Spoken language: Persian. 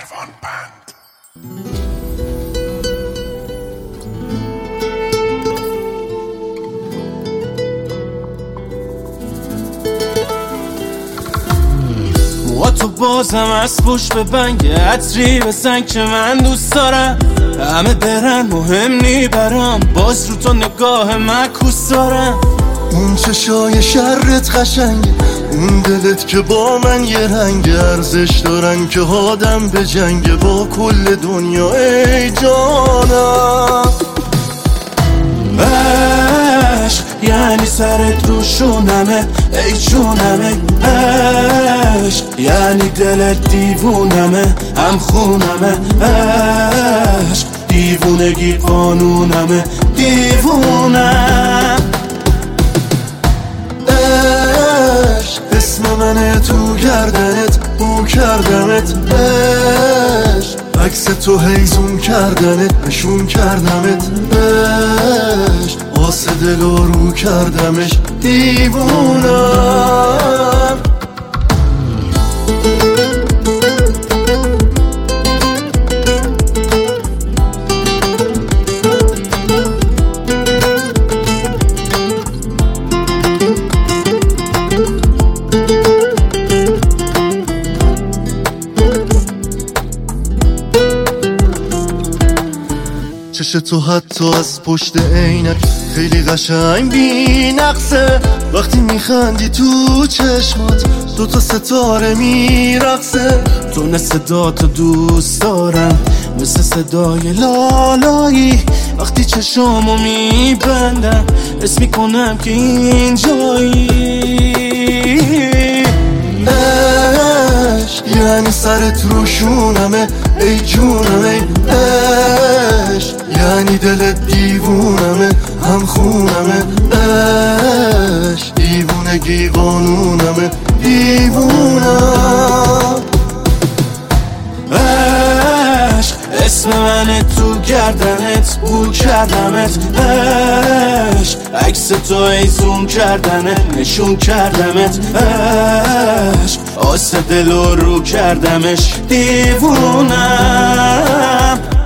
کاروان بند. موها تو بازم از پشت به بنگ عطری بزن که من دوست دارم. همه برن مهم نی برام، باز رو تو نگاه معکوس دارم. اون چشای شرت قشنگه، اون دلت که با من یه رنگ ارزش دارن که آدم به جنگ با کل دنیا. ای جانم عشق یعنی سرت روشونمه، ای جونمه. عشق یعنی دلت دیوونمه، هم خونمه. عشق دیوونگی قانونمه، دیوونم. عشق اسم منه تو گردنت، بو کردمت. عشق عکس تو هیزون کردنت، نشون کردمت. عشق واسه دل رو کردمش دیوونم. چش تو حتی از پشت عینک خیلی قشنگ بی نقصه. وقتی میخندی تو چشمات دوتا ستاره میرقصه. تون صداتو دوست دارم مثل صدای لالایی. وقتی چشامو میبندم حس میکنم که اینجایی. عشق یعنی سرت روشونمه، ای جونمه. عشق یعنی دلت دیوونمه، هم خونمه. عشق دیوونگی قانونمه، دیوونم. عشق اسم منه تو گردنت، بو کردمت. عشق عکس تو ایزون کردنه، نشون کردمت. عشق آسه دل رو کردمش دیوونم.